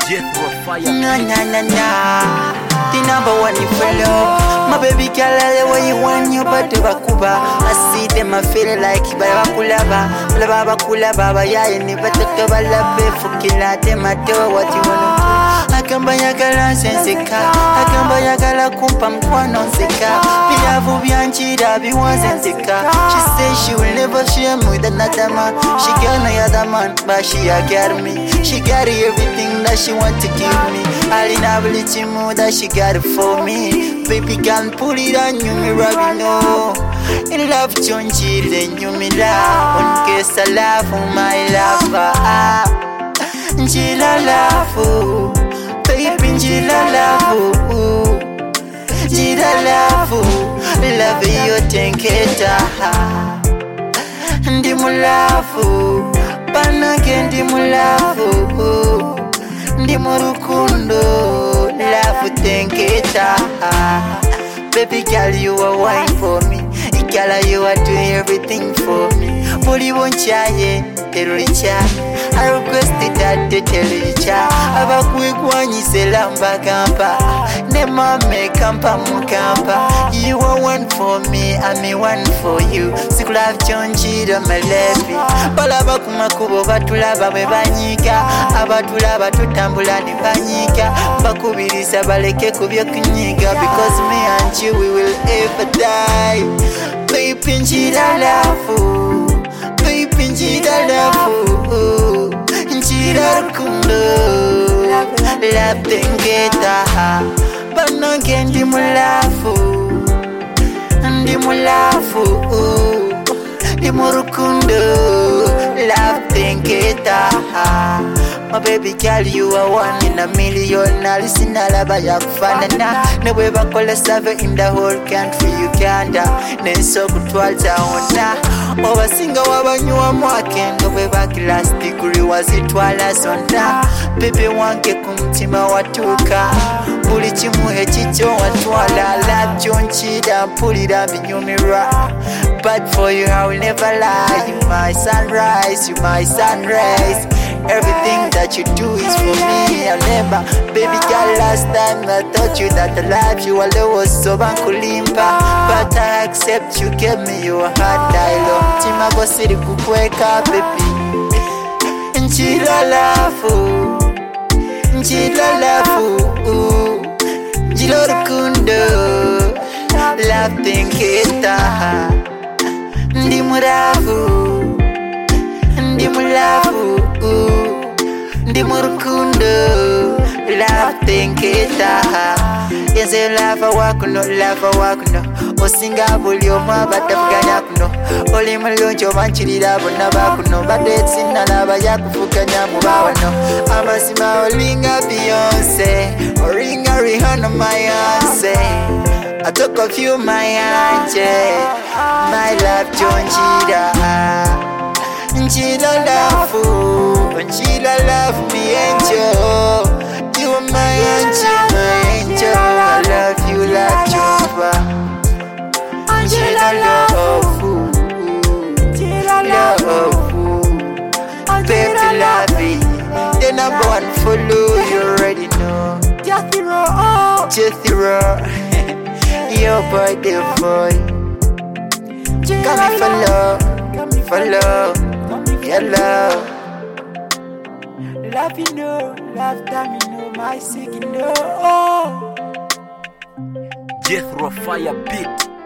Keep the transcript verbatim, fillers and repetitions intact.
Jethro Fire. Na na na na. The number one you follow. My baby girl, the way you want you, but the bakuba. I see them, I feel like Baba Kulaba, Baba Kulaba, yeah, and never took a love for killer them. I do what you wanna do. I can buy a gala sensika. I can buy a gala kumpam kwanon sika. Biavu bianchida bi sensika. She says she will never share me with another man. She got no other man, but she a got me. She got everything that she want to give me. I didn't have a that she got it for me. Baby girl, put it on you, me rubbing no. In love, John G, then you me love. One kiss I love for my lover. Ah, Jila love, baby Jila love, Jila love, love you think it ah. Ndi mulafu, panake ndi mulafu, ndi murukundo, love think it ah. Baby girl, you are wine for me. Girl, you are doing everything for me. Boli wonchaye, teruricha. I requested that to tell you cha. Aba kuigwanyi selamba kampa. Nema me kampa mukampa. You are one for me, I'm a one for you. Sikula chonjira malevi. Balaba kumakubo batulaba bwe banyika. Abatulaba tutambula ni banyika. Bakubirisa baleke kubyo kunyiga. Because me and you we will ever die. Baby njira lafu, baby njira lafu, njira rukundo, love tengeta, banange ndi mulafu, ndi mulafu, ndi murukundo, love tengeta. My baby girl, you are one in a million. Now listen, I love you kufanana. Newe bakola save in the whole country Uganda. Nenso kutwalta ona. Obasinga wabanywa mwake ndowe baki last degree wazitwala zonna. Baby wange kumtima watuka. Buli kimuhe chicho watwala. Love chonchida mpulira binyumira. But for you I will never lie. You my sunrise, you my sunrise. Everything that you do is for me, I'll never. Baby girl, last time I thought you that I loved you, I was so bankulimba. But I accept you gave me your heart dialogue. Tima bosiri kukweka, baby. Njila lafu, njila lafu, njila rukundo, love tinketa. Ndi murafu, ndi mulafu, ndi murukundo, love tinketa. Yenze lava wakuno, lava wakuno. Osinga buli omwe abadavuganya kuno. Oli mulungi obanchirira bonna bakuno. Badde etsinna n'abayakuvuganya mu bawano. Amazima olinga Beyonce, olinga Rihanna Mayonce. I took a few my angel, my love Jonjira. Njila love, Njila love me angel. You are my angel, my angel. I love you like Jova. Njila love, love, baby love me. The number one follow, you already know. Jethro, Jethro, your boy, the boy. Come me follow, come me follow. Hello. Love you know, love time you know, my sick you know. Jethro Fire beat.